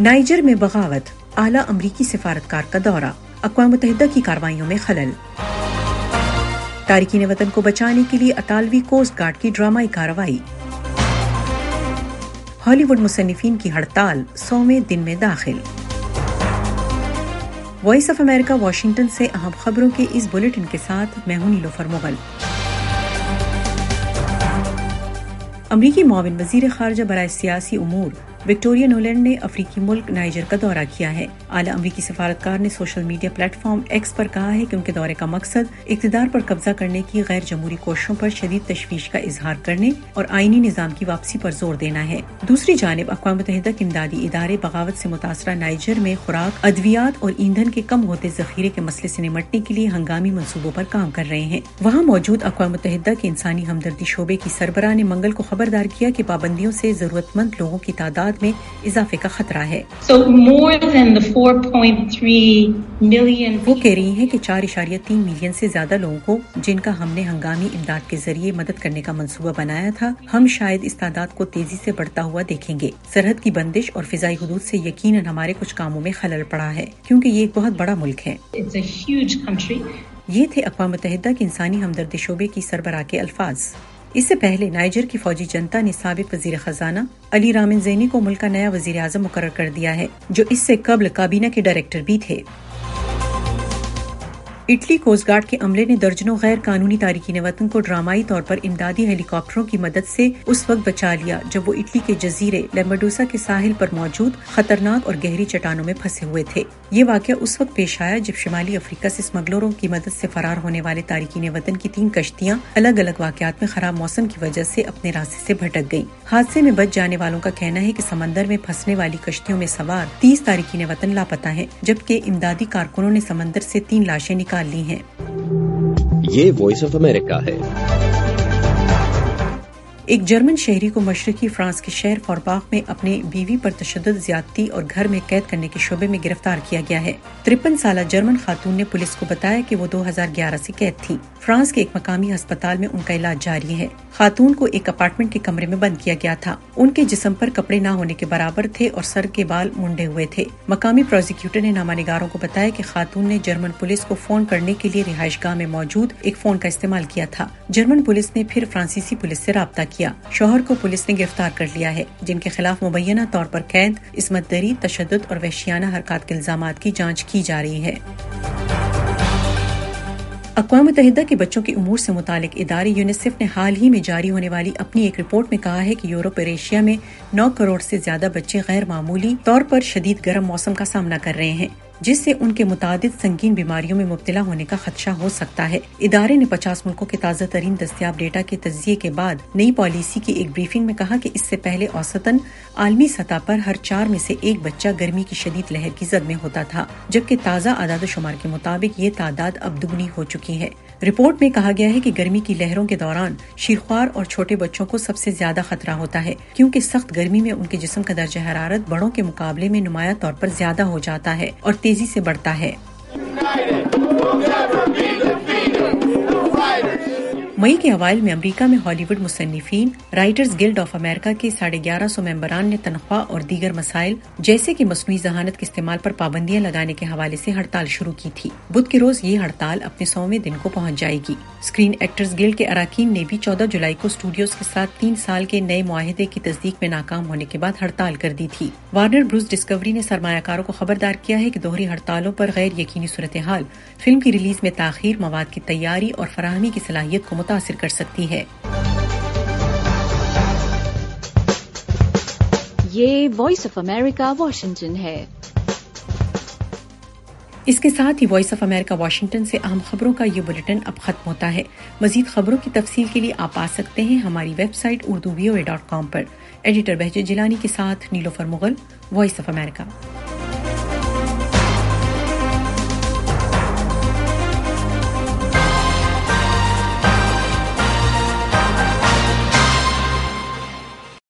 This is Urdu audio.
نائجر میں بغاوت، اعلیٰ امریکی سفارتکار کا دورہ، اقوام متحدہ کی کارروائیوں میں خلل۔ تارکین وطن کو بچانے کے لیے اطالوی کوسٹ گارڈ کی ڈرامائی کارروائی۔ ہالی ووڈ مصنفین کی ہڑتال 100ویں دن میں داخل۔ وائس آف امریکہ واشنگٹن سے اہم خبروں کے اس بلیٹن کے ساتھ میں ہوں نیلوفر مغل۔ امریکی معاون وزیر خارجہ برائے سیاسی امور وکٹوریا نولینڈ نے افریقی ملک نائجر کا دورہ کیا ہے۔ اعلیٰ امریکی سفارتکار نے social media platform X پر کہا ہے کہ ان کے دورے کا مقصد اقتدار پر قبضہ کرنے کی غیر جمہوری کوششوں پر شدید تشویش کا اظہار کرنے اور آئینی نظام کی واپسی پر زور دینا ہے۔ دوسری جانب اقوام متحدہ کے امدادی ادارے بغاوت سے متاثرہ نائجر میں خوراک، ادویات اور ایندھن کے کم ہوتے ذخیرے کے مسئلے سے نمٹنے کے لیے ہنگامی منصوبوں پر کام کر رہے ہیں۔ وہاں موجود اقوام متحدہ کے انسانی ہمدردی شعبے کی سربراہ نے منگل کو خبردار کیا کہ پابندیوں سے ضرورت مند لوگوں کی تعداد میں اضافے کا خطرہ ہے۔ وہ کہہ رہی ہیں کہ 4.3 ملین سے زیادہ لوگوں کو جن کا ہم نے ہنگامی امداد کے ذریعے مدد کرنے کا منصوبہ بنایا تھا، ہم شاید اس تعداد کو تیزی سے بڑھتا ہوا دیکھیں گے۔ سرحد کی بندش اور فضائی حدود سے یقیناً ہمارے کچھ کاموں میں خلل پڑا ہے کیونکہ یہ ایک بہت بڑا ملک ہے۔ یہ تھے اقوام متحدہ کے انسانی ہمدردی شعبے کی سربراہ کے الفاظ۔ اس سے پہلے نائجر کی فوجی جنتا نے سابق وزیر خزانہ علی رامن زینی کو ملک کا نیا وزیر اعظم مقرر کر دیا ہے، جو اس سے قبل کابینہ کے ڈائریکٹر بھی تھے۔ اٹلی کوسٹ گارڈ کے عملے نے درجنوں غیر قانونی تارکین وطن کو ڈرامائی طور پر امدادی ہیلی کاپٹروں کی مدد سے اس وقت بچا لیا جب وہ اٹلی کے جزیرے لیمپڈوسا کے ساحل پر موجود خطرناک اور گہری چٹانوں میں پھنسے ہوئے تھے۔ یہ واقعہ اس وقت پیش آیا جب شمالی افریقہ سے اسمگلروں کی مدد سے فرار ہونے والے تارکین وطن کی 3 کشتیاں الگ الگ واقعات میں خراب موسم کی وجہ سے اپنے راستے سے بھٹک گئیں۔ حادثے میں بچ جانے والوں کا کہنا ہے کہ سمندر میں پھنسنے والی کشتیوں میں سوار 30 تارکین وطن لاپتہ ہیں، جبکہ امدادی کارکنوں نے سمندر سے 3 لاشیں نکال لی ہیں۔ یہ وائس آف امریکہ ہے۔ ایک جرمن شہری کو مشرقی فرانس کے شہر فورباغ میں اپنے بیوی پر تشدد، زیادتی اور گھر میں قید کرنے کے شبے میں گرفتار کیا گیا ہے۔ 53 سالہ جرمن خاتون نے پولیس کو بتایا کہ وہ 2011 سے قید تھی۔ فرانس کے ایک مقامی ہسپتال میں ان کا علاج جاری ہے۔ خاتون کو ایک اپارٹمنٹ کے کمرے میں بند کیا گیا تھا۔ ان کے جسم پر کپڑے نہ ہونے کے برابر تھے اور سر کے بال منڈے ہوئے تھے۔ مقامی پروزیکیوٹر نے نامہ نگاروں کو بتایا کہ خاتون نے جرمن پولیس کو فون کرنے کے لیے رہائش گاہ میں موجود ایک فون کا استعمال کیا تھا۔ جرمن پولیس نے پھر فرانسیسی پولیس سے رابطہ کیا۔ شوہر کو پولیس نے گرفتار کر لیا ہے، جن کے خلاف مبینہ طور پر قید، عصمت دری، تشدد اور وحشیانہ حرکات کے الزامات کی جانچ کی جا رہی ہے۔ اقوام متحدہ کے بچوں کے امور سے متعلق ادارے یونیسیف نے حال ہی میں جاری ہونے والی اپنی ایک رپورٹ میں کہا ہے کہ یورپ اور ایشیا میں 9 کروڑ سے زیادہ بچے غیر معمولی طور پر شدید گرم موسم کا سامنا کر رہے ہیں، جس سے ان کے متعدد سنگین بیماریوں میں مبتلا ہونے کا خدشہ ہو سکتا ہے۔ ادارے نے 50 ملکوں کے تازہ ترین دستیاب ڈیٹا کے تجزیے کے بعد نئی پالیسی کی ایک بریفنگ میں کہا کہ اس سے پہلے اوسطاً عالمی سطح پر ہر 4 میں سے 1 بچہ گرمی کی شدید لہر کی زد میں ہوتا تھا، جبکہ تازہ اعداد و شمار کے مطابق یہ تعداد اب دگنی ہو چکی ہے۔ رپورٹ میں کہا گیا ہے کہ گرمی کی لہروں کے دوران شیرخوار اور چھوٹے بچوں کو سب سے زیادہ خطرہ ہوتا ہے، کیونکہ سخت گرمی میں ان کے جسم کا درجہ حرارت بڑوں کے مقابلے میں نمایاں طور پر زیادہ ہو جاتا ہے اور تیزی سے بڑھتا ہے۔ مئی کے اوائل میں امریکہ میں ہالی ووڈ مصنفین رائٹرز گلڈ آف امریکہ کے 1150 ممبران نے تنخواہ اور دیگر مسائل جیسے کہ مصنوعی ذہانت کے استعمال پر پابندیاں لگانے کے حوالے سے ہڑتال شروع کی تھی۔ بدھ کے روز یہ ہڑتال اپنے 100ویں دن کو پہنچ جائے گی۔ اسکرین ایکٹرز گلڈ کے اراکین نے بھی 14 جولائی کو اسٹوڈیوز کے ساتھ 3 سال کے نئے معاہدے کی تصدیق میں ناکام ہونے کے بعد ہڑتال کر دی تھی۔ وارنر بروس ڈسکوری نے سرمایہ کاروں کو خبردار کیا ہے کہ دوہری ہڑتالوں پر غیر یقینی صورتحال فلم کی ریلیز میں تاخیر، مواد کی تیاری اور فراہمی کی صلاحیت کو متاثر کر سکتی ہے۔ یہ وائس آف امریکہ واشنگٹن ہے۔ اس کے ساتھ ہی وائس آف امریکہ واشنگٹن سے اہم خبروں کا یہ بلیٹن اب ختم ہوتا ہے۔ مزید خبروں کی تفصیل کے لیے آپ آ سکتے ہیں ہماری ویب سائٹ urduvoa.com پر۔ ایڈیٹر بہجت جیلانی کے ساتھ Nilofar Mughal, Voice of America.